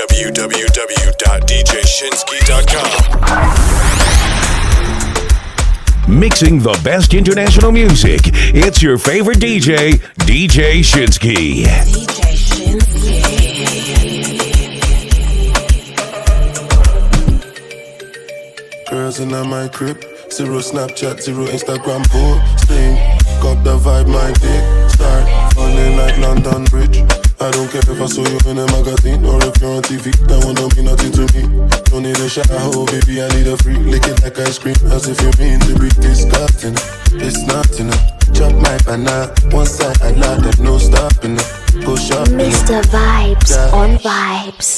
www.djshinsky.com. Mixing the best international music. It's your favorite DJ, DJ Shinsky. DJ Shinsky. Girls in my crib, zero Snapchat, zero Instagram posting. Got the vibe, my dick start falling like London Bridge. I don't care if I saw you in a magazine or if you're on TV. That one don't mean nothing to me. Don't need a shower, baby, I need a free. Lick it like ice cream, as if you mean to be disgusting. It's not enough. Chop my banana, one side I like that, no stopping it. Go shopping. Mr. Vibes on Vibes.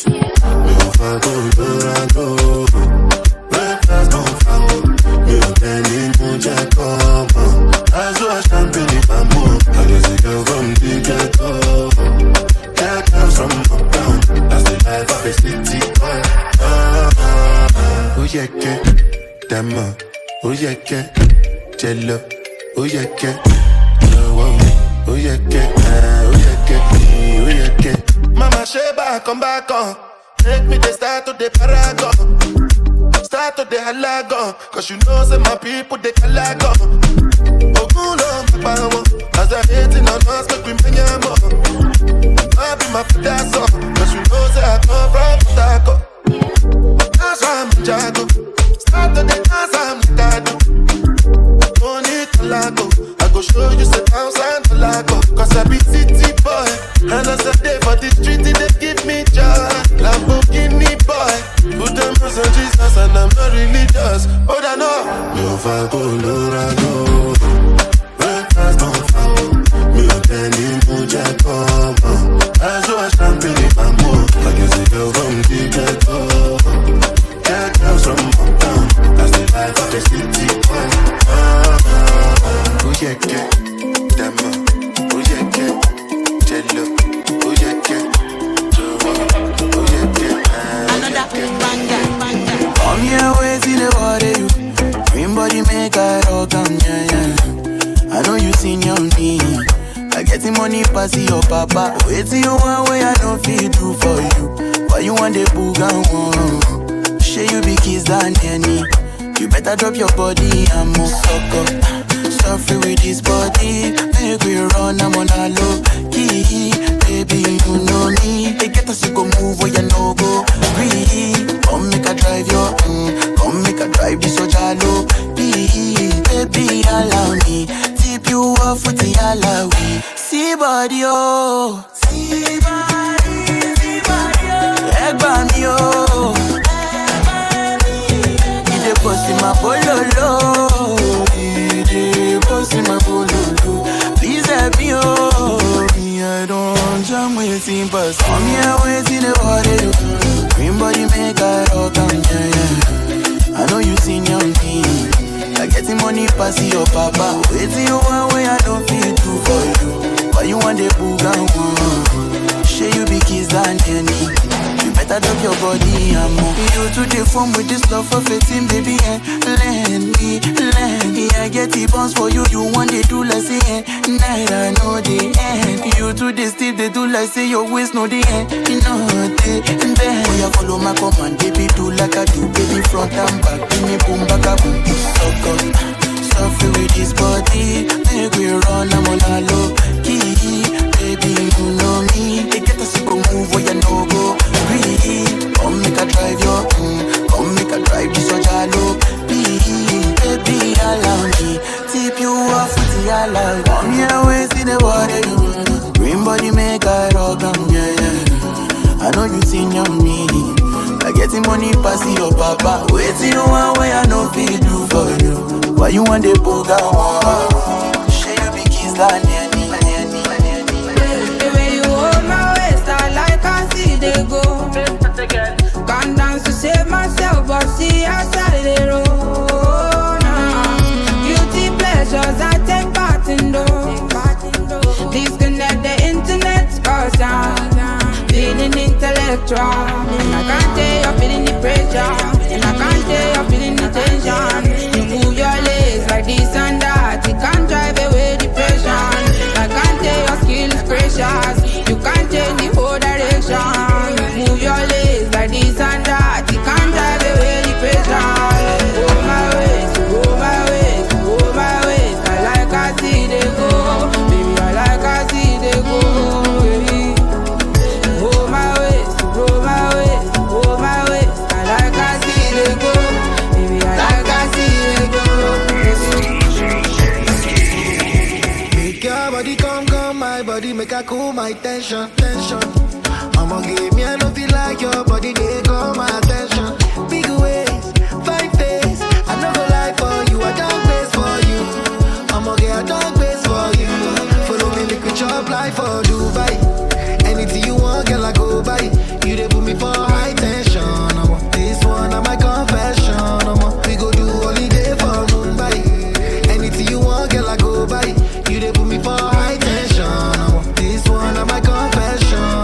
Oh yeah, que Dama. Oh yeah, que Jello. Oh yeah, que oh yeah, que oh yeah, que oh yeah, que Mama Sheba, come back on. Take me the start to the paragon. Start to the halagon. Cause you know say my people they calagon. Ogulo Mabawo. As they're hating on us, make we many more. I be my father's son. Cause you know say I come from Potako. That's why I'm Jago. Start to the dance, I'm Nicardo. Only Calago. I go show you say thousand Calago. Cause I be city boy. And as I day for the street, they give me joy. Lamborghini boy. Put them on Jesus and I'm not religious. Oh, I know. Me if I go, Lord, I go. Breakfast don't fall. Me a penny, mucha como. I saw a champagne in my mouth. I can see girl from the ghetto. Got girls from uptown. That's the life of the city boy. Oh yeah, yeah. Dama. Oh yeah, yeah. Jello. Oh yeah, yeah. Oh yeah, yeah. Another banger. Come here, wait till the water you. Green body make I rock on, yeah. I know you seen your me. I get the money pass your papa. Wait till you want way I don't feel do for you. Why you want the booga one? Share you be kiss than any. You better drop your body and move sucker. Suffer with this body. Make we run, I'm on a low key. Baby, you know me. They get us to go move where you no go. Breathe. Come make a drive your come make a drive this so jalo. Baby, allow me. Tip you off with the alawi. See body, oh. See body, oh. Egg me, oh. Ide post in my bololo. Ide post in my bololo. Please help me, oh. Me, I don't jam waiting, but come here waiting the water. Green body make a rock on, yeah. I know you seen your me. I get the money pass your papa. Wait till you want way I don't feel do for you. Why you want the booga one? Share you be kiss than any. You better drop your body and move. You to the form with this love for 15, baby, and lend me. I get the bounce for you. You want they do like say night I know the end. You to the steep they do like say your waist know the end. You know the end. Oh yeah, follow my command, baby, do like I do, baby, front and back. Give me boom back a boom. Suffer with this body. Make we run, I'm on a low key. Baby, you know me. They get us to go move where you no go. Breathe. Come make a drive your come make a drive this so jalo. Baby, allow me. Tip you off with the allow. Come here, wait in the water. Green body make a rock on, yeah. I know you seen your me. I get the money pass your papa. Wait till you want way I know feel do for you. Why you want the booga one? Share you be kiss than any. The way you hold my waist, I like I see they go. Gone down to save myself, but see outside the road. Guilty pleasures I take part in those. Disconnect the internet, cause I'm feeling intellectual. And I can't tell you're feeling the pressure. And I can't tell you're feeling the tension. You move your legs like this and that. You can't drive away depression. I can't tell your skill is precious. You can't change the whole direction. You move your legs I cool my tension. I'ma give me a no feel like your body, they call my attention. Big ways, fine face, I never lie for you, I don't base for you. I'ma get a dog base for you. Follow me, make we chop life for Dubai. Anything you want, girl, I go buy. You they put me for high tension. This one, I'm my confession. We go do holiday for Mumbai. Anything you want, girl, I go buy. You they put me for high tension. This one, I'm my confession.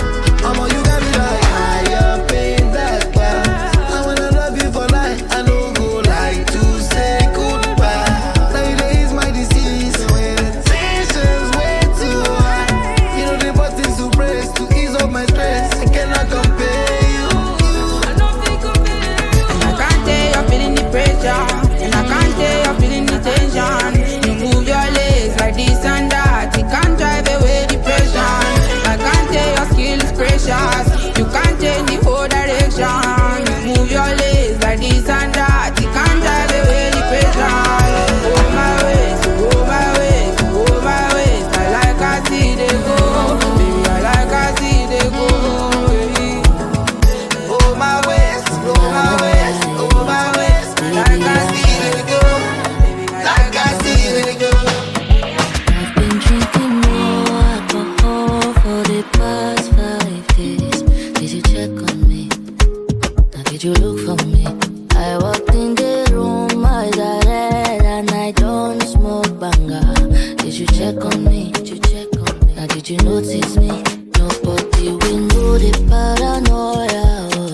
You got me like higher pain that class. I wanna love you for life. I don't go like to say goodbye. Nowadays my disease, when tension's way too high. You know the buttons to press to ease up my stress. I cannot compare you. I don't think compare you. And I can't tell you're feeling the pressure. And I can't tell you're feeling the tension. You move your legs like this and that. It can't drive away depression. I can't tell your skill is precious. You can't change the whole direction. You move your legs like this and that. It can't drive away depression. Oh my ways, oh my ways, oh my ways. I like I see they go. Baby, I like I see they go. Baby. Oh my ways, oh my ways, oh my ways. Like I see they go. Like I see they go. I've been drinking more alcohol for the past 5 days. Did you check on me? Now did you look for me? I walked in the room, eyes are red, and I don't smoke banger. Did you check on me? Did you check on me? Now did you notice me? Nobody will know the paranoia.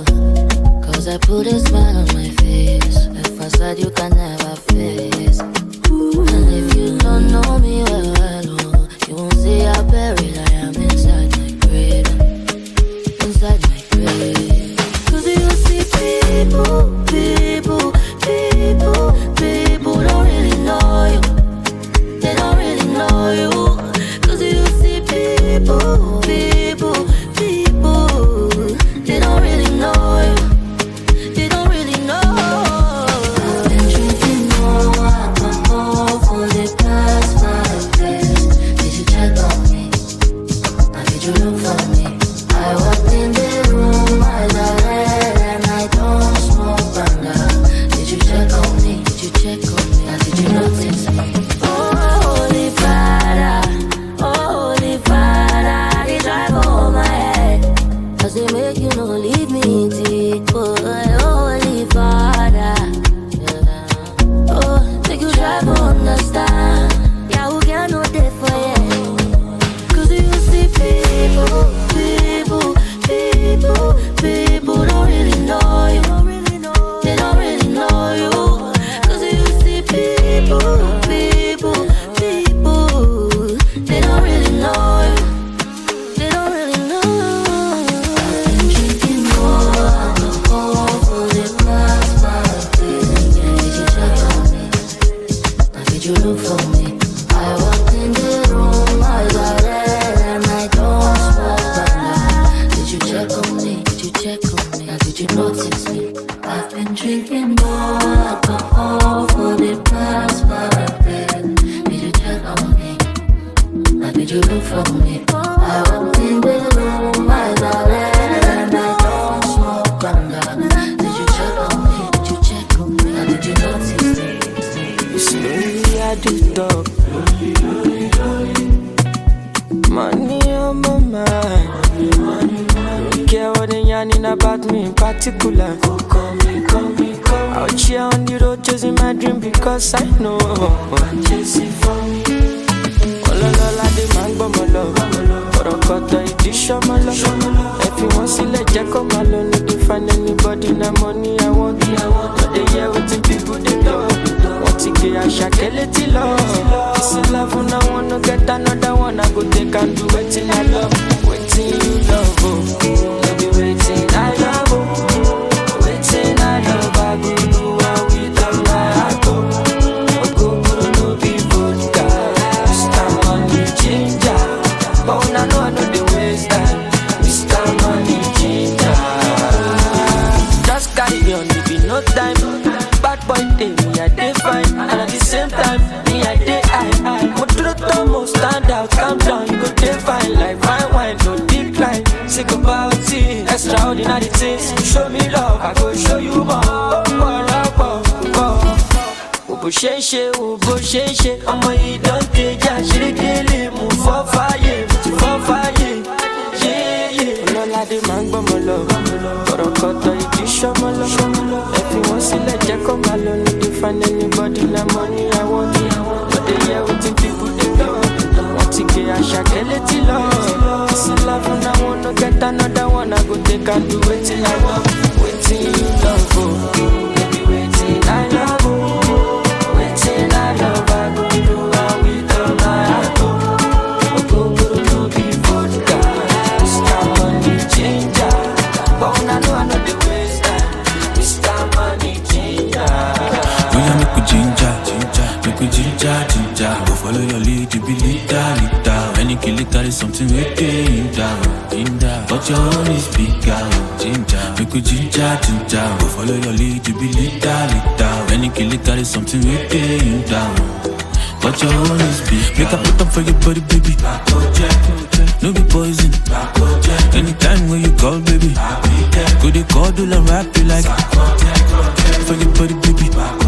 Cause I put a smile on my face, a facade you can never face. And if you don't know me well, you won't see how buried I am inside my grave. Inside my grave. Cause you see people don't really know you. They don't really know you. Cause you see people, they don't really know you. They don't really know. I've been drinking more alcohol for the past 5 days. Did you check on me? Now did you look for me? I walked in the room, eyes are red, and I don't smoke banger. Did you check on me? Did you check on me? Now did you notice me? Oh, holy Father, they drive over my head. Cause they make you no leave me deep. Oh, holy Father, oh, make you drive understand. Yeah, who can know that for you? Cause you see people don't really know you. They don't really know you. Cause you see people, they don't really know you. They don't really know. I've been drinking more alcohol for the past 5 days. Did you check on me? Now did you look for me? I walked in the room, eyes are red, and I don't smoke banger. Did you check on me? Did you check on me? Now did you notice me? I've been drinking more alcohol for the past 5 days. Did you check on me? Now did you look for me? I walked in the room, eyes are red, and I don't smoke banger. Did you check on me? Did you check on me? Now did you notice me? Slowly I do talk. Money on my mind. Don't care what they yarning about me in particular. Out here on the road chasing my dream because I know I'm chasing for me. Ololola de man gbọ́ mọ́ lọ. Ọ̀rọ̀kọ̀tọ̀ ìdí ṣọ́mọ́ lọ. Ẹ fi wọ́n sílẹ̀ jẹ́ kó máa lọ. No dey find anybody na money I want. No dey hear wetin people dey talk. Wọ́n ti gbé àṣàkẹ́ létí lọ. This is love and I wanna get another one. I go take and do wetin I love. Wetin you love, oh. No be wetin I love, oh. Wetin I love, I go do am with all my heart, oh. Ogogoro no be vodka. Mr. Money Ginger. But una know I know the waste time. Mr. Money something, extraordinary things. Show me love, I go show you more. Bó ṣe ṣe, bó ṣe ṣe, ọmọ yìí don teja, ṣerékélé, mú fọ́ fàyè, Ọlọ́ládé máa ń gbọ́mọ lọ, kọ̀rọ̀kọ̀tọ̀ ìdí ṣọmọ lọ. Ẹ fi wọ́n sílẹ̀ jẹ́ kó máa lọ, no dey find anybody na money I want. But they hear wetin people dey talk, wọ́n ti gé Àṣàkẹ́ létí lọ. This love and I wanna get another one, I go take and do wetin I love, wetin you love, baby wetin I love, wetin I love I go do am with all my heart. Ogogoro no be vodka, Mr. Money Changer. But I know the waste time, Mr. Money Changer. When you make a ginger, go follow your lead, you be leader. When you kill it, that is something we in down. But your own is bigger, ginger. Make a ginger, go follow your lead, you be leader. When you kill it, that is something we in down. But your own is bigger. Make a put up for your body, baby. No be poison. Anytime when you call, baby, go they call, do and rap you like. For your body, baby.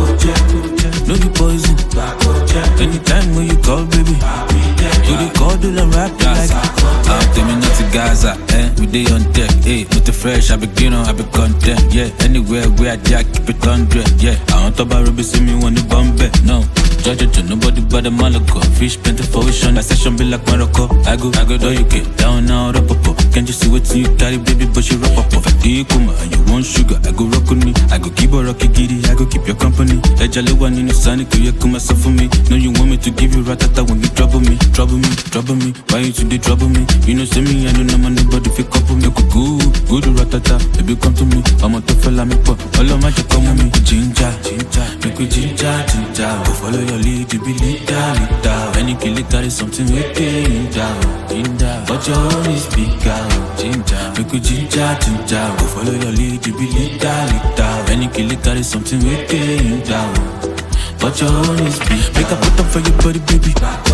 No be poison. Anytime when you call, baby, go they call, do and rap you like. Tell me not to Gaza, we day on deck, with the fresh, I begin on, I be content, yeah. Anywhere where I jack, keep it 100, yeah. I want to buy Ruby, see me when the bomb back, no. Judge to nobody but the Malaco. Fish plenty for ocean, that session be like Morocco. I go do you get down now, up. Can't you see what you carry, baby, but you rock up. If I do come and you want sugar, I go rock on me. I go keep a rocky giddy, I go keep your company. Ejale one in the sun, you can come myself for me. No, you want me to give you ratata when you trouble me. Why you today trouble me? You know, see me, I know no man, nobody feel couple me. Good ratata, baby, come to me. I'm a tough fella, me pop. All of my just come with me. Ginger, make me ginger. Go follow your lead, you be leader. When you kill it, that is something we in down. But your own is bigger, ginger. Make me ginger. Go follow your lead, you be leader. When you kill it, that is something we in down. But your own is big. Make a put up for your body, baby.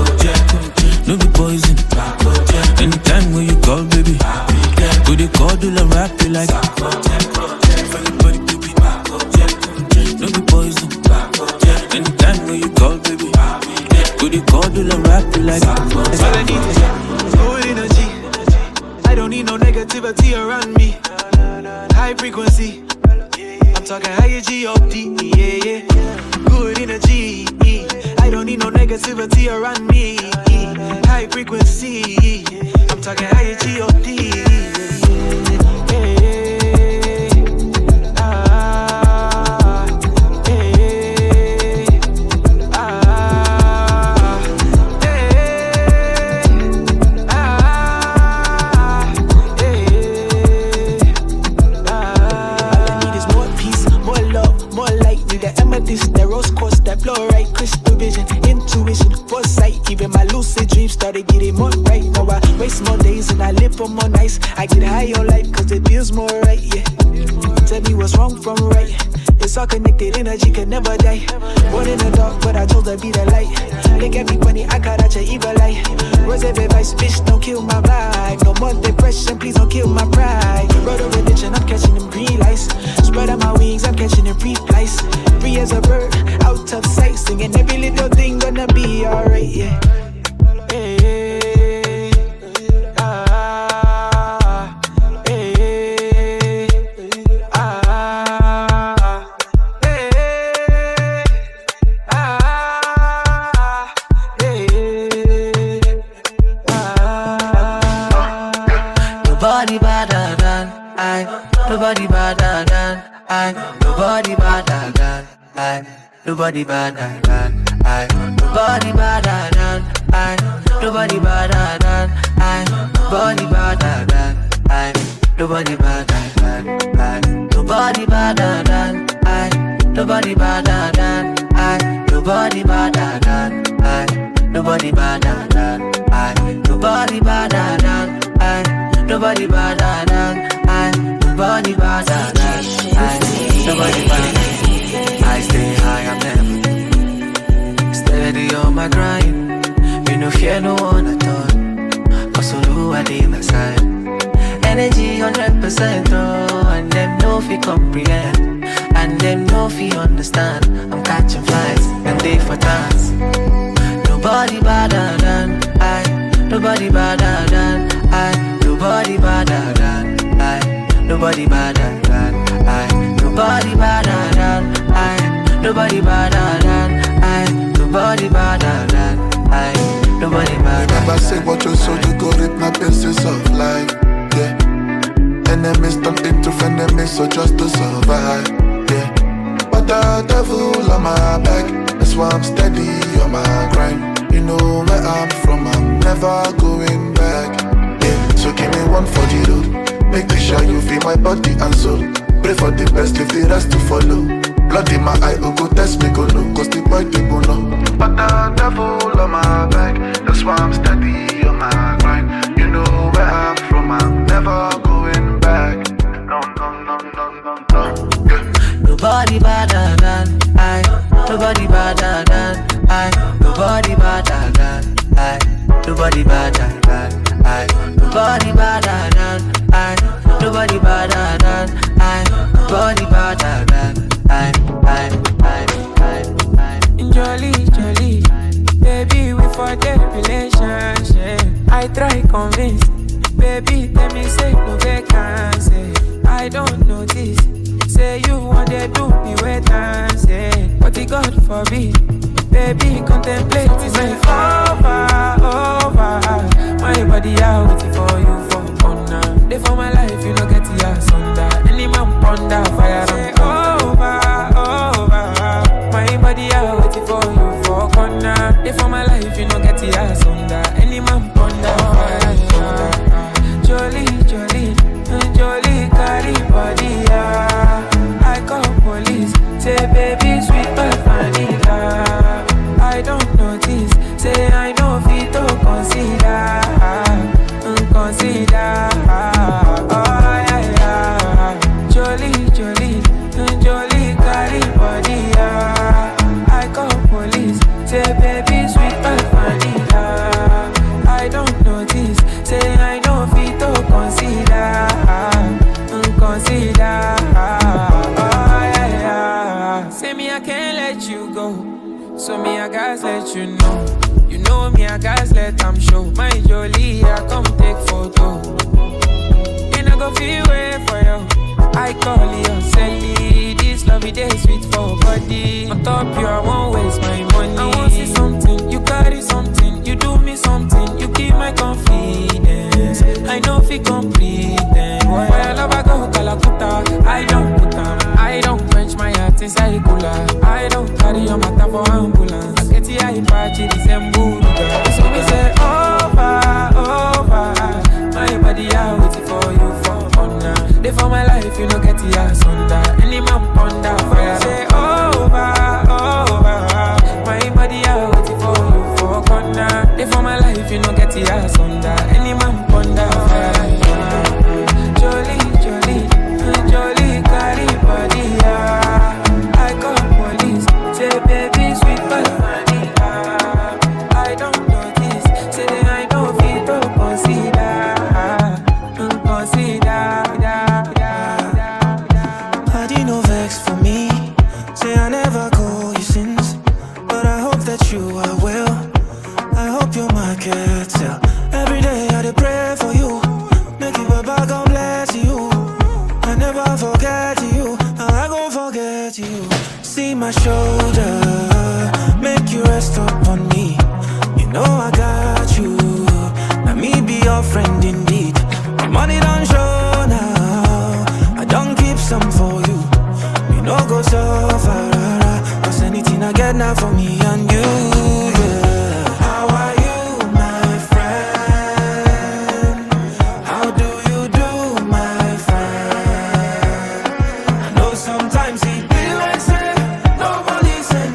No be poison. Anytime when you call, baby, go they call, do and rap you like. For your body, baby. No be poison. Anytime when you call, baby, go they call, do and rap you like. All I need is good energy. I don't need no negativity around me. High frequency. I'm talking higher G-O-D, yeah. Good energy. I don't need no negativity around me. High frequency. I'm talking higher G-O-D. The rose quartz, that blow right, crystal vision, intuition, foresight. Even my lucid dreams started getting more right. Now I waste more days and I live for more nights. I get high on life cause it feels more right, yeah. Tell me what's wrong from right. It's all connected, energy can never die. Born in the dark, but I chose to be the light. Look at me funny, I got out your evil light. Words of advice, bitch, don't kill my vibe. No more depression, please don't kill my pride. Road of religion, I'm catching them green lights. Spread out my wings, I'm catching them free flights. Free as a bird, out of sight. Singing every little thing gonna be alright, yeah. Nobody better than I. Nobody better than I. Nobody better than I. Nobody better than I. Nobody better than I. Nobody better than I. Nobody better than I. Nobody better than I. Nobody better than I. Nobody better than I. Nobody better than I. Nobody better than I. Nobody better than I. Nobody better than I. Nobody better than I. Nobody better. I stay high, I'm never steady on my grind. Me no fear no one at all. Cause all who I did my side. energy 100%, oh, and them no fi comprehend, and them no fi understand. I'm catching flights, and they for dance. Nobody better than I. Nobody better than I. Nobody better than I. Nobody better than I. Nobody better than I. Nobody better than I. Nobody better than I. Nobody better. Never say what you so you go rip my pieces of life. Yeah. Enemies turn into frenemies, so just to survive. Yeah. But the devil on my back, that's why I'm steady on my grind. You know where I'm from, I'm never going back. Yeah. So give me one for the road. Make sure you feel my body and soul. Pray for the best, leave the rest to follow. Blood in my eye, go test me, go no, cause the boy people know. But the devil on my back, that's why I'm steady on my grind. You know where I'm from, I'm never going back. No, no, no, no, no, no. Yeah. Nobody better than I. Nobody better than I. Nobody better than I. Nobody better than I. Nobody better than I. Nobody better than I. Nobody better than I. Jolly, jolly, baby, we for the relationship. I try convince, baby, tell me say no vacancy. I don't notice, say you want to do me wait and say, but the God forbid, baby, contemplate is my over. My body out waiting for you for honor. They for my life, you know get your asunder. Any man ponder fire and over. My body out waiting for you for corner. They for my life, you know get your asunder. Any man ponder fire and thunder. Jolie, carry body, yeah. I call police, say baby, sweet but vanilla. I don't notice, say I know fit to consider. Oh yeah. Jolie, carry body, yeah. I call police, say baby, sweet but vanilla. I don't notice, say I know fit to consider. Oh yeah. Say me I can't let you go, so me I guys let you know. You know me I guys let them show. My Jolie, I come take photo. And I go feel way for you. I call you Sally. This lovey day sweet for body. On top you I won't waste my money. I want see something, you carry something. You do me something, you keep my confidence. I know if you complete then why I love I go Calacuta. I don't put on, I don't quench my heart inside cooler. I don't carry your matter for ambulance. I get the eye patchy, this embuda. So me say over. My body out waiting for you for honor. They for my life, you know get the ass under. Any man ponder fire. Say over. My body out waiting for you for corner. They for my life, you know get the ass under. Any man ponder fire. Jolie, carry body, yeah. I call police, say baby, sweet but vanilla. I don't notice, say I know fit to consider. Party no vex for me, say I never call you since, but I hope that you are well. I hope your market sell. Every day I dey pray for you, make you Baba God bless you. I never forget you, I gon' forget you. See my shoulder, make you rest upon me. You know I got you, now me be your friend indeed. The money don't show now, I don't keep some for you. You know go so far, cause anything I get now for me and you, yeah. How are you, my friend? How do you do, my friend? I know sometimes it be like say nobody's in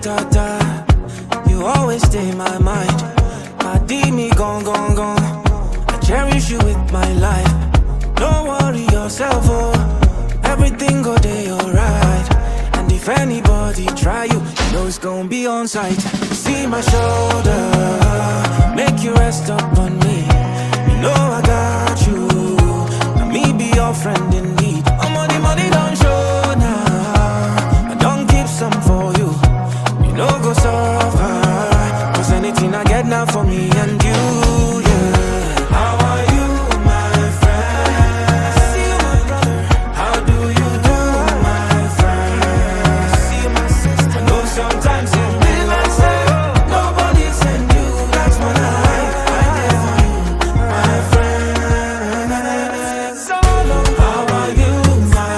da da. You always stay in my mind. My D me gone. I cherish you with my life. Don't worry yourself, oh. Everything go day alright. And if anybody try you, you know it's gonna be on sight. See my shoulder, make you rest up on me. You know I got you. Let me be your friend in need. I'm on the money, don't show now. I don't keep some for you. You know go suffer. Cause anything I get now for me and you, yeah. How are you, my friend? I see you, my brother. How do you do, my friend? I see you, my sister. I know sometimes you feel like say nobody send you. That's when I did for you, my friend. So long. How are you, my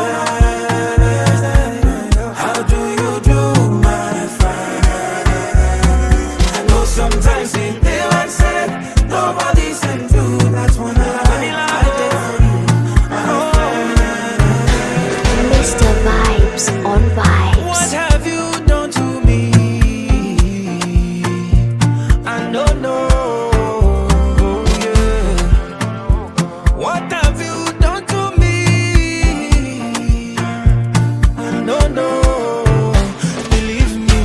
friend? How do you do, my friend? I know sometimes you feel like say nobody send you. That's when I did for you, my friend. Mr. Vibes on Vibes. What have you done to me? I don't know, yeah. What have you done to me? I don't know. Believe me,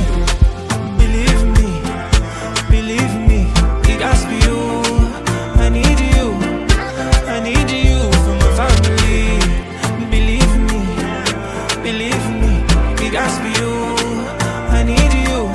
it has to be you. I need you for my family. Believe me, it has to be you. I need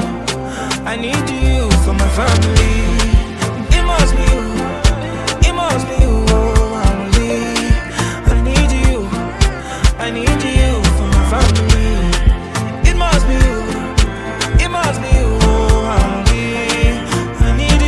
you for my family. It must be you, oh, only. I need you for my family. It must be you, oh, only. I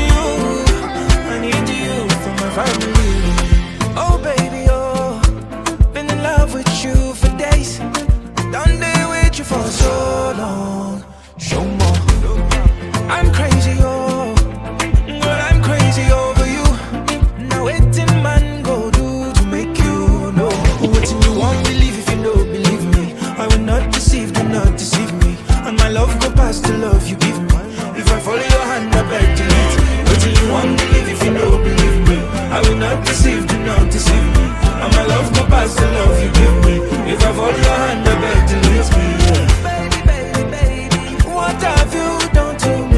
need you for my family. Oh baby, oh, been in love with you for days. Done there with you for so long. Show more. I'm crazy, oh, girl, I'm crazy over you. Now waiting man go do to make you know. Waiting you won't believe if you don't believe me. I will not deceive, do not deceive me. And my love go past the love you give me. If I follow your hand, I beg to lead. Waiting you won't believe if you don't believe me. I will not deceive, do not deceive me. And my love go past the love you give me. If I follow your hand, I beg to lead me, yeah. Baby, what have you done to me?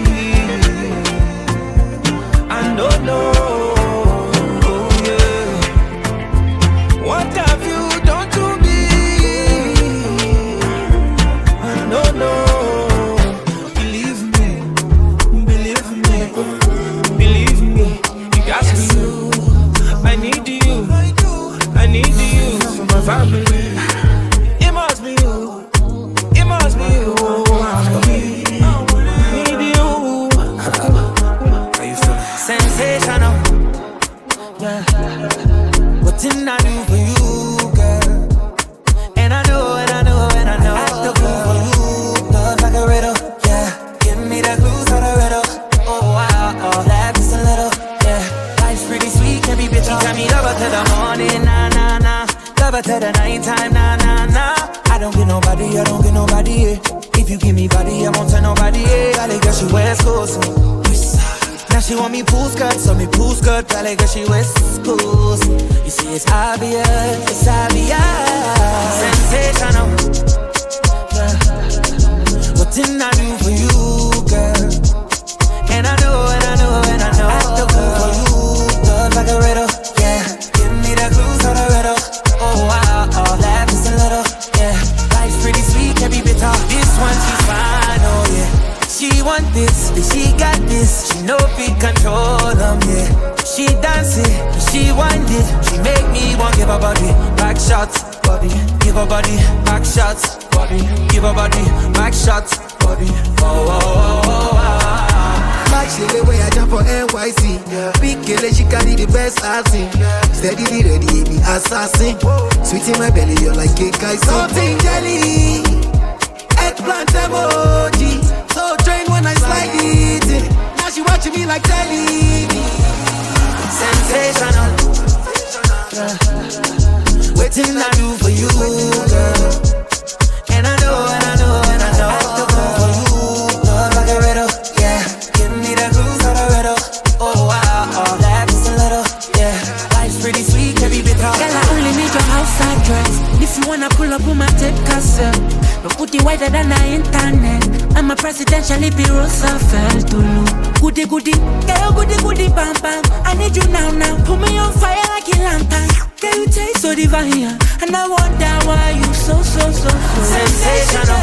I don't know, yeah. What have you done to me? I don't know. Believe me, you got me. I need you for my family. It must be you, oh, I need you. How you feeling? Sensational, yeah. What didn't I do for you, girl? And I know. Act the fool for you, love like a riddle, yeah. Give me the clues for the riddle. Oh wow, laugh just a little, yeah. Life's pretty sweet, can be bitchy. Tell me love her till the morning, nah. Love her till the nighttime, nah. I don't get nobody, yeah. If you give me body, I won't tell nobody, yeah. Valley girl, she West Coast, now she want me pool skirt, so me pool skirt. Valley girl, she West Coast. You see, it's obvious. Sensational, yeah. What didn't I do for you, girl? And I know. Act the fool for you, love like a riddle, yeah. Give me the clues for the riddle. Oh wow, laugh just a little, yeah. Life's pretty sweet, can be bitter. This one she's fine, oh yeah. She want this, she got this. She know we control them, yeah. She dance it, she wind it. She make me want give her body back shots, body. Give her body back shots, body. Give her body back shots, body. Oh. Like she the way I jump on NYC, yeah. Big girl, she carry the best acting, yeah. Steadily ready, the assassin. Sweet in my belly, you're like cake, I something jelly. Eggplant emoji. So trained when I slide it in. Now she watching me like telly. Sensational, yeah. Waiting I do for you, girl. And I know. Act the fool for you. Antoinette. I'm a presidential Lippy Roosevelt Tulu. Goody goody, girl goody goody bam bam. I need you now now. Put me on fire like a lantern. Girl you taste so divine, yeah. And I wonder why you so sensational.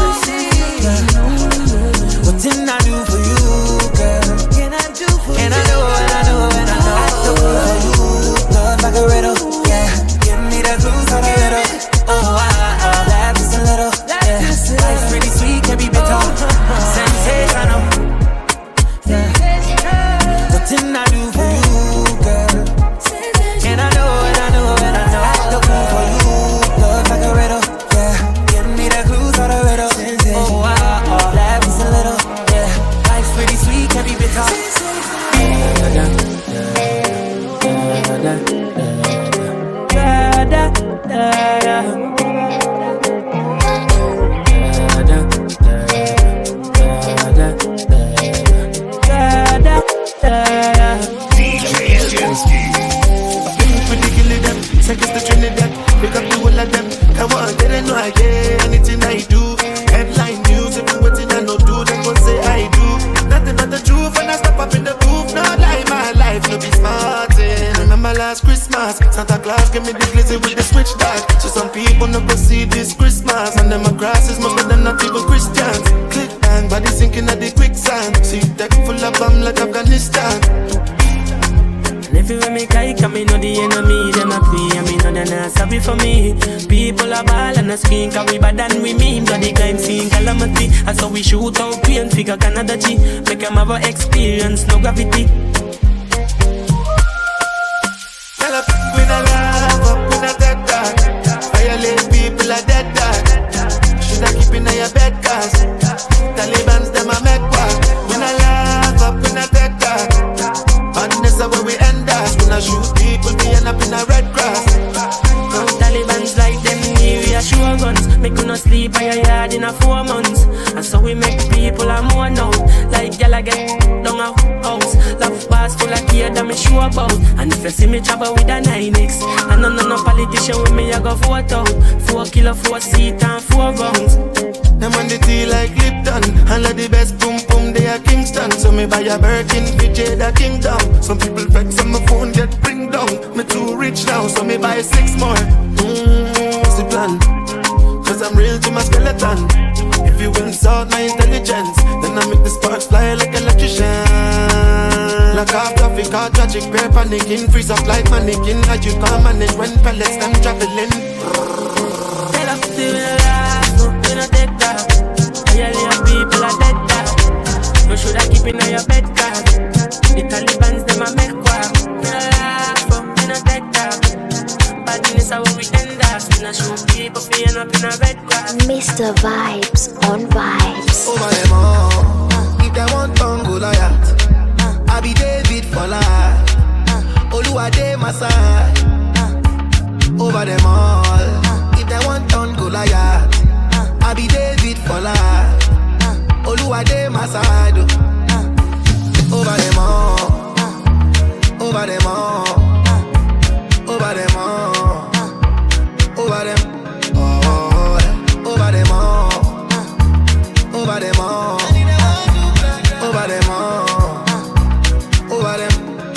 What can I do for you, girl? Can I do for and you? I know. I do for you. Love like a riddle, yeah. Give me the clues on the riddle. Oh, laugh just a little, yeah. Life's pretty sweet, can be bitter. Sensational, yeah. What can I do for you, girl? And I know. I do for you. Love like a riddle, yeah. Give me the clues on the riddle. Oh, laugh just a little, yeah. Life's pretty sweet, can be bitter. Seconds to Trinidad, pick up the whole of them. Come on, they don't know I get anything I do. Headline news, if you waiting I no do, they gon' say I do. Nothing but the truth when I step up in the booth. Not like my life, no be smartin'. Remember last Christmas, Santa Claus gave me the glizzy with the switch dog. So some people no go see this Christmas, and them grasses, most of them not even Christians. Click bang, body sinking at the quicksand. See deck full of bomb like Afghanistan. Everywhere me guy come, me know the enemy. Them a pray, and me know they not sorry for me. People a ball and a scream, cause we bad than we mean. But the crime scene calamity, and so we shoot out pain, figure Canada G. Make them have a experience, no gravity. Tell up, we not laugh up, we not dead dog. Violate people are dead dog. Should I keep in your bed, cause Taliban's them a make walk. We not laugh up, we not dead dog. Madness is where we end us. When I shoot people, we end up in a red cross. Taliban's like them area sure guns. Make you no sleep on your yard in a 4 months. And so we make people a more now. Like y'all get down a house. Love bars full of care that me sure about. And if you see me travel with a 9X, and no politician with me, I go vote out. 4 kilo, 4 seat and 4 rounds. Them on the tea like Lipton. And like the best boom boom, they are Kingston. So me buy a Birkin for Jada Kingdom. Some people vex on my phone get bring down. Me too rich now, so me buy 6 more. What's the plan? Cause I'm real to my skeleton. If you insult my intelligence, then I make the sparks fly like electrician. Like off traffic, all tragic, bear panicking. Freeze up like mannequin. How you can't manage when pellets them traveling. Tell up to the last, no, we not dead dog. All people are dead dog. You should have keep in your bed, cause the Taliban's them a make quack. We not laugh, we not dead dog. Badness how we end us. We not shoot people for end up in a red grass. Mr. Vibes on Vibes. Over them all. If they want Tongo Goliath, I be David for life. Oluwade my side. Over them all. If they want Tongo Goliath, I be David for life. Oluwade my side. Over them all. Over them all. Over them all. Over them. Over them all. Over them all. Over them all. Over them.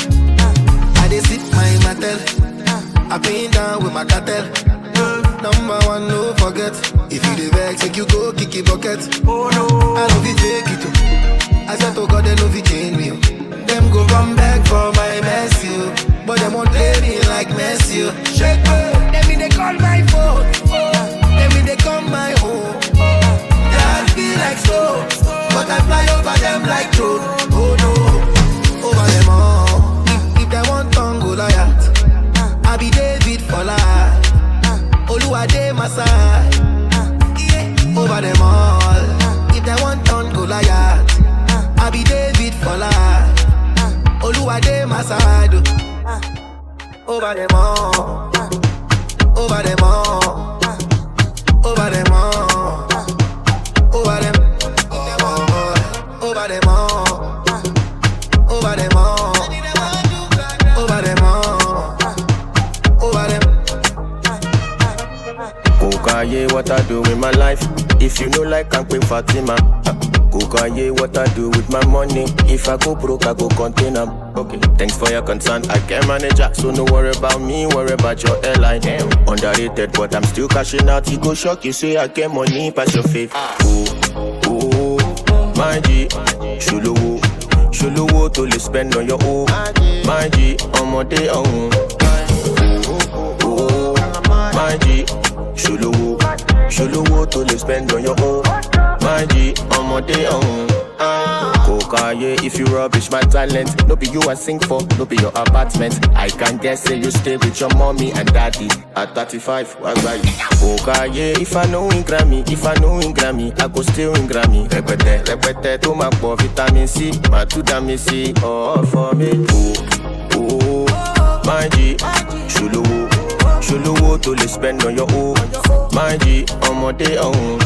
I dey sit my matel. I been down with my cartel. Number one, no forget. If you dey vex, make you go kick it bucket. Oh no, I love it, take it too. I said to God, they love it, change me. Them go run back for my messy, but them won't play me like Messi. Shake me, them me they call my phone. Them me they come my home. That feel like slow, but I fly over them like drone. Oh no, over them all. If they want Tongo Goliath, I be David for life. Oluwade my side. Over them all. If they want Tongo Goliath, I be David for life. Oluwade my side. Over them all. Over them all. Over them all. Over them. Over them all. Over them all. Over them all. Over them. Okaye, what I do with my life? If you know like I'm pay Fatima. Kokaye, what I do with my money? If I go broke, I go contain them. Okay, thanks for your concern. I can manage it, so no worry about me, worry about your airline. Damn. Underrated, but I'm still cashing out. You go shock, you say I get money, pass your faith. Oh, my G, Shuluwo to le spend on your own. My G, on my day on. Oh, my G, Shuluwo to le spend on your own. My G, on my day on. Kokaye, if you rubbish my talent, no be you I sing for, no be your apartment. I can guess say you stay with your mommy and daddy. At 35, what's that? Kokaye, if I know in Grammy, I go still in Grammy. Repete, to my poor vitamin C, my two vitamin C, all for me. Oh, my G, Shuluwo to le spend on your own. My G, on my day on.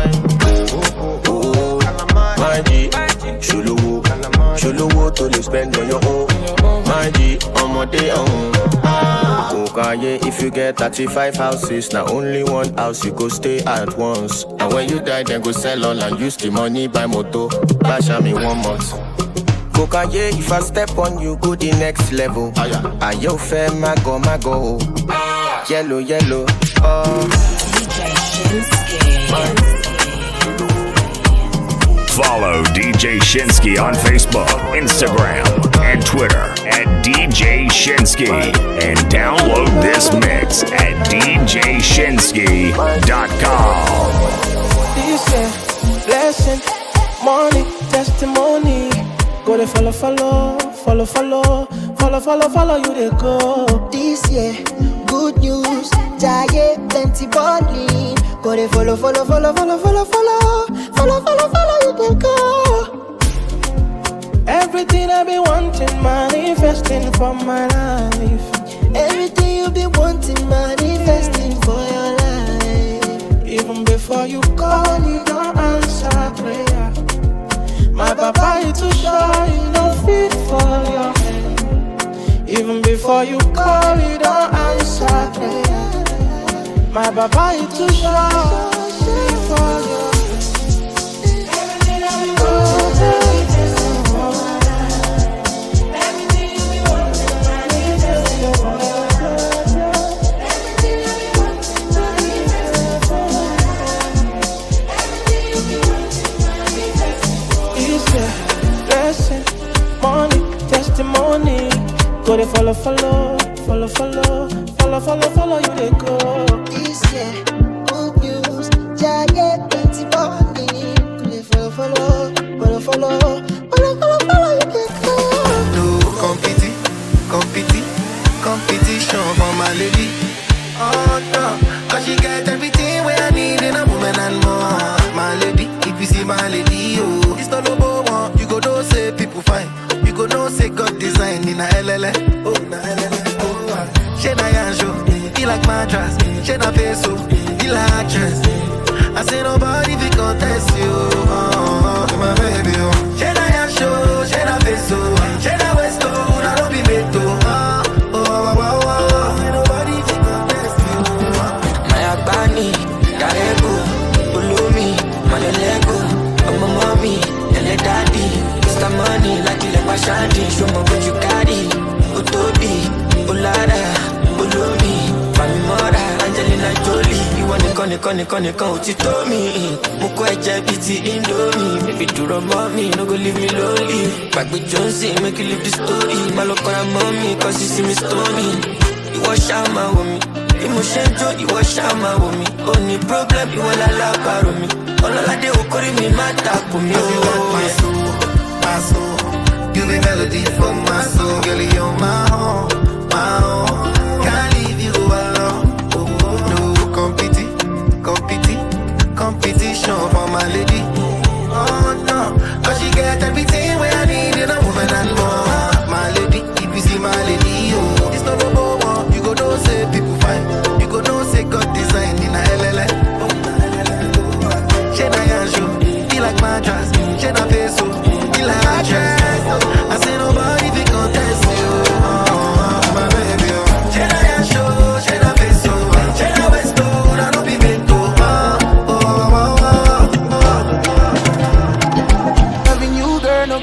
My G, Shuluwo to le spend on your own. My G, on my day on. Kokaye, if you get 35 houses, now only one house you go stay at once. And when you die, then go sell all and use the money buy moto. Bash me 1 month. Kokaye, if I step on you, go the next level. Ayo fair, mago. Yellow, DJ Shinsky. Follow DJ Shinsky on Facebook, Instagram, and Twitter at DJ Shinsky. And download this mix at djshinsky.com. This year, blessing, money, testimony. Go to follow, you they go. This year, good news, giant plenty bonding. Go to follow, you can go. Everything I be wanting, manifesting for my life. Everything you be wanting, manifesting for your life. Even before you call, you don't answer prayer. My papa, you too shy, you don't fit for your head. Even before you call, you don't answer prayer. My papa, you too shy for your head. Testimony, go to follow, you they go. This year, good news, giant plenty money. Go to follow, you can go. No competition for my lady. Oh no, cause she get everything where I need in a woman and more. My lady, if you see my lady, oh, it's not no one. You go don't say people fine. You go know say God design in a LLA. Oh, na LLA. Oh, she na yanjo, he like mattress. She na face, oh, he like actress. I say nobody fi contest you. Oh, my baby, oh. She na yanjo, she na face, oh, she na waist, oh, na don't be made to. Nobody fi contest you. My Abani, Darego, Ulumi, Malelego, my mommy, and the daddy. Mr. Money, like you like my shanty. Show me what you carry. Utobi, Ulara, Ulumi, Mami Mora, Angelina Jolie. You want to you told me. Muko HBT Indomie. Baby, do the mommy, no go leave me lonely. Back with Jonesy, make you live the story. Malokora mommy, cause you see me stony. You wash out my woman. Emotion joy, you wash out my woman. Only problem, you want to love about me. All I do, calling me, my tap for me. My soul, you be melody for my soul, girl, you're my own, my own. Can't leave you alone. No competition for my lady. Oh no, cause she get everything where I need in a woman and more. My lady, if you see my lady, oh, it's not no one. You go don't say people fine. You go don't say God design in a LLA. Oh, she na yanjo, he like mattress. She na face, oh, like I say nobody fi contest you. My baby, oh. She na yanjo, she na face, oh, she na waist, oh, na no be made to.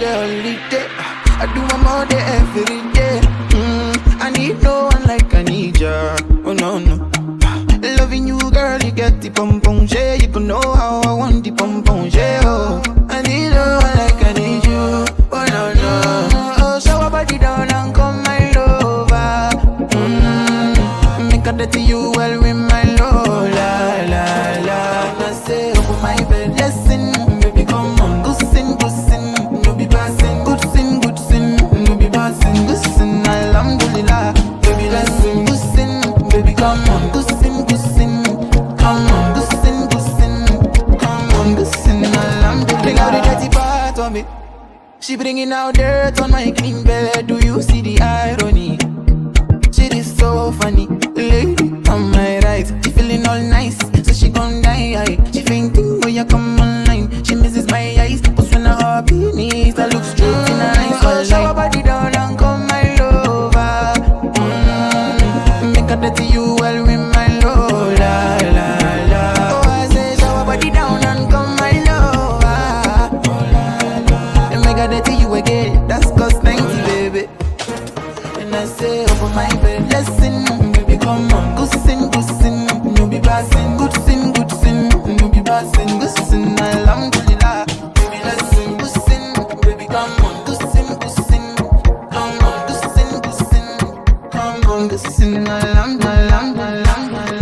holiday. I do my more day every day. I need no one like I need ya. Oh no no. Loving you, girl, you get the pom pom yeah. You can know how I want the pom pom yeah. Oh, I need no one like I need you. Oh no no. Oh, shower body down and come my lover. Make a dirty you well with my love. La la la. I say over my bed, listen, baby, come on, go sin, no be passing, good sin, no be passing, good sin, alhamdulillah, baby, listen, good sin, baby, come on, good sin, come on, good sin, come on, good sin, alhamdulillah. Bring out the dirty part of me, she bringing out dirt on my clean bed. Do you see the irony? Shit is so funny, lady on my right, she feeling all nice, so she gon' die. She fainting when you come online. She misses my eyes, but when I hop beneath, I look straight in her eyes. Oh, shower body down and come my lover. Make a dirty you well with my love. La la la. Oh, I say shower body down and come my lover. And make a dirty you again. That's cost 90, baby. And I say over my bed, listen, baby, come on, go sin, no be passing, good sin, no be passing, good sin, alhamdulillah, baby, listen, good sin, baby, come on, good sin, come on, good sin, come on, good sin, alhamdulillah.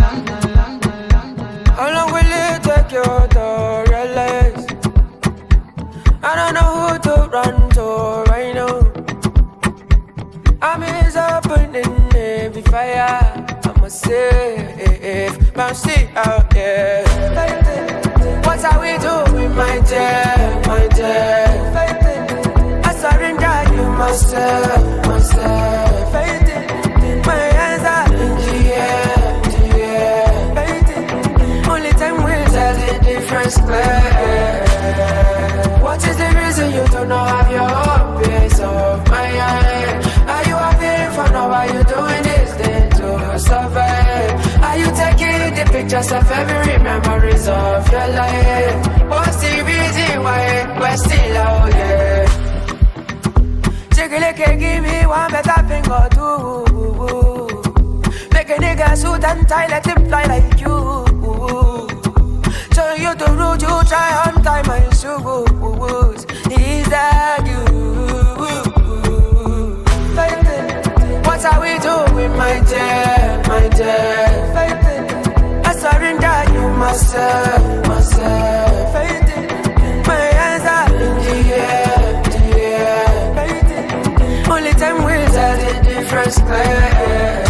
How long will it take you to realize I don't know who to run to right now? I'm is opening every fire. I'm a safe, bouncy out there. What are we doing, my dear, my dear? I surrender you myself. My hands are in the air. Only time will tell the difference clear. What is the reason you do not have your own piece of mind? Are you having fun or are you doing this thing to survive? Are you taking the pictures of every memories of your life? What's the reason why we're still out here? Chicken can give me one better thing or two. Make a nigga suit and tie, let him fly like you. Show you the route, you try on time my shoes. Is that you? What are we doing, my dear, my dear? I surrender you myself. My hands are in the air. Only time will tell the difference clear.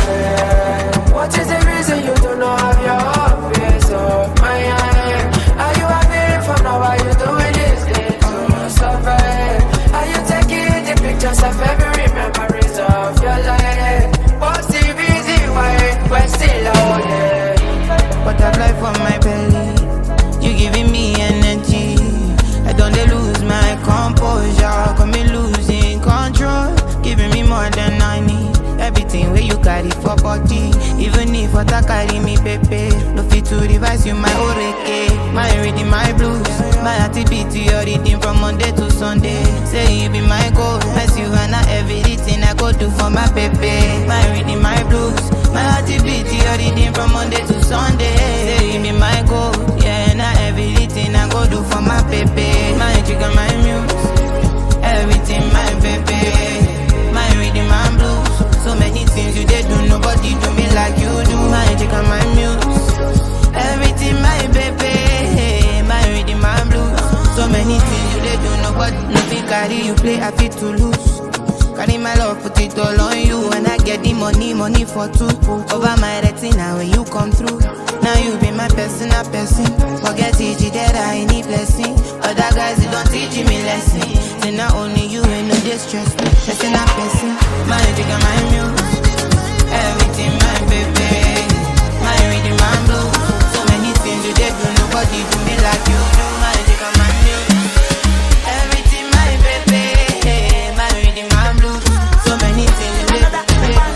What is the reason you do not have your own piece of mind? Are you having fun or are you doing this thing to survive? Are you taking the pictures of every memories of your life? What's the reason why we're still out there? Butterfly for my belly, you giving me energy. I don't lose my composure, got me losing control. Giving me more than I need. Everything where you carry for body. Even if what I carry me, baby. No fit to revise you, my oreke. My reading, my blues. My activity, your reading from Monday to Sunday. Say you be my goal. Bless you and everything I go do for my baby. My reading, my blues. My activity, your reading from Monday to Sunday. Say you be my goal. Yeah, and everything I go do for my baby. My chicken, my muse. Everything, my baby. My reading, my blues. So many things you did do, nobody do me like you do. My chicken, my muse. Everything, my baby. My reading, my blues. So many things you did do, nobody. Nothing carry you play, I fit to lose. Carry my love, put it all on you. And I get the money for two. Over my retina when you come through. Now you be my personal person. Forget it, that I need blessing. Other guys, they don't teach me lesson. Say not only you ain't no distress. Person a person. My jig and my muse. Everything my baby. My reading, my blue. So many things you did do, nobody do me like you do. My jig and my muse. Everything my baby. My reading, my blue. So many things you did do.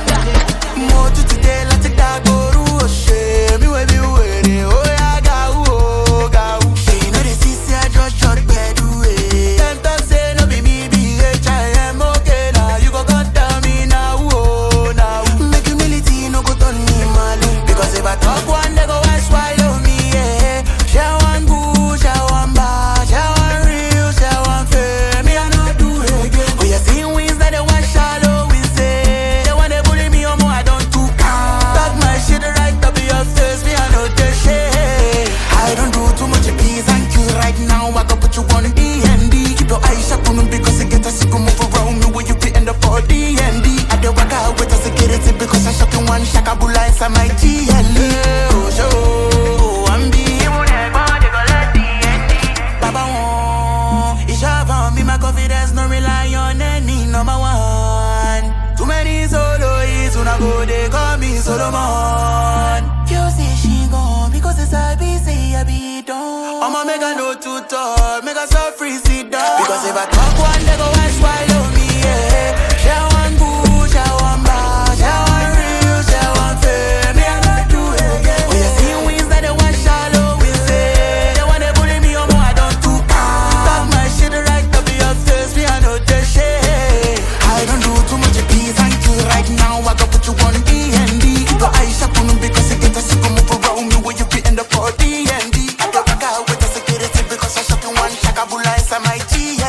More to today, let's take that go to a shame. You will be waiting. Oh yeah, go. You know the CC I just shot bed away. Them talk say no be me be Just no rely on any number one. Too many soloists when I go, they call me Solomon. You say she gone because it's a busy, I be done. I'ma make a no too tall, make a so free sit down. Because if I talk one, they go and swallow me, yeah. She want good, she want bad, she want real, she want fame. Me I don't do it, yeah. Oh, you see wins that they want shallow, we say. They wanna bully me, oh, I don't do calm. Talk my shit right up in your face, me I know the shit. I don't do too much of peace, I do right now, I can put you on D&D. Keep your eyes shut on them because you get a sick move around me when you be in the 4D&D. I don't got with the security because I shot in one shakabula inside my G&D.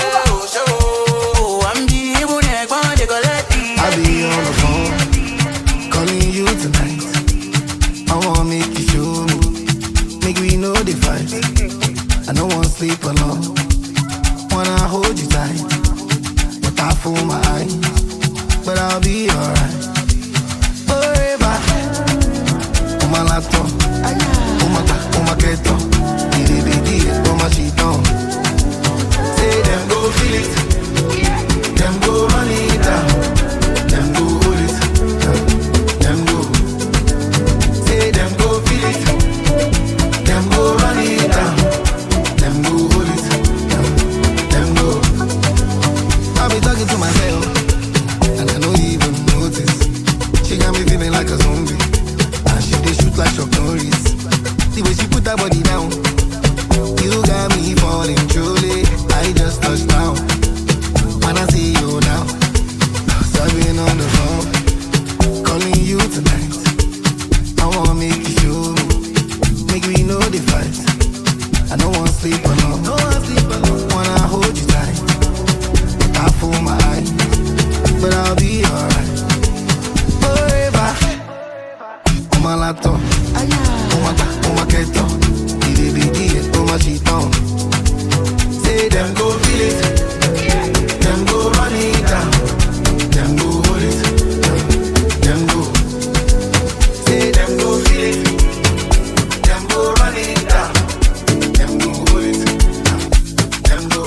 I'll be on the phone, calling you tonight. I wanna make you show me, make we know the vibes. I don't wanna sleep alone, wanna hold you tight, but I fool my eyes, but I'll be alright. Forever, on my laptop, on my keto, on my sheet on. Say them go feel it, them go run it down. Them go hold it, them go. Say them go feel it, them go run it down. Them go hold it, them go. I'll be talking to myself, and I don't even notice. She got me feeling like a zombie, and she dey shoot like Chuck Norris. The way she put that body down, you got me falling truly. I just touched down, when I see you now. I've been on the phone, calling you tonight. I wanna make you show me, make we know the fight. I don't wanna sleep alone, wanna hold you tight. I fool my eyes, but I'll be alright. Forever, on my laptop, on my keto, on my sheet on. Say them go feel it, them go run it down. Them go hold it, them go. Say them go feel it, them go run it down. Them go hold it, them go.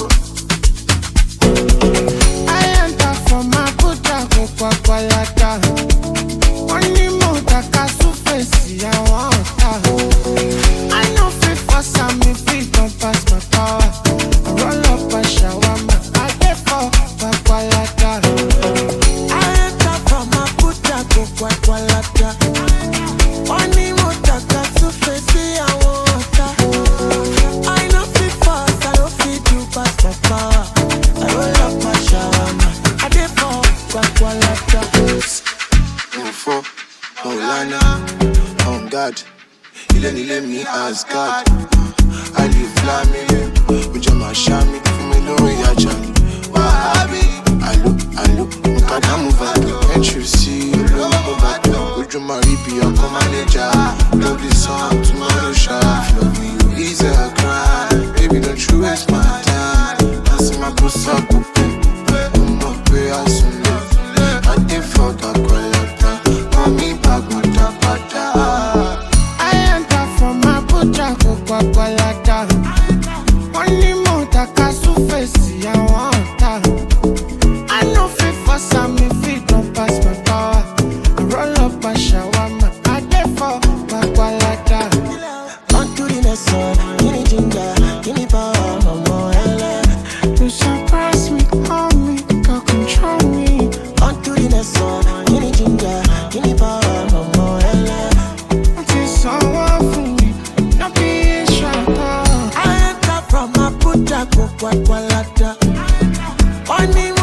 I enter from my puta go papalata. Only motaka surface I want. I know fit for some me fit don't pass my power. I roll up a shawarma, I get for papalata. Only motaka surface I want. I know fit fast, I don't fit you pass my power. I roll up my shawarma, I did for Kwakwalata. For Maulana, on God, he let me ask God. I live flaming, with your mashami, for me no reaction. Wahabi, I look, Mukadamu Vado, can't you see? Go back, would you marry be your manager? Love this song, tomorrow shot. Love you, easy a cry. Baby, don't you waste my time. I see my puss up, I'm not pay as soon. I did for that quality. Call me back, my tapata. I enter from my puta go papalata. Only motaka surface I want. I know fit for some me fit don't pass my power. I roll up a shawarma, I get for papalata. On to the next one, give me ginger, give me power, mama, Ella. You surprise me, hold me, can control me. On to the next one, give me ginger, give me power, mama, Ella. Until someone for me, not be a shadow. I enter from my puta go Kwakwalata. Only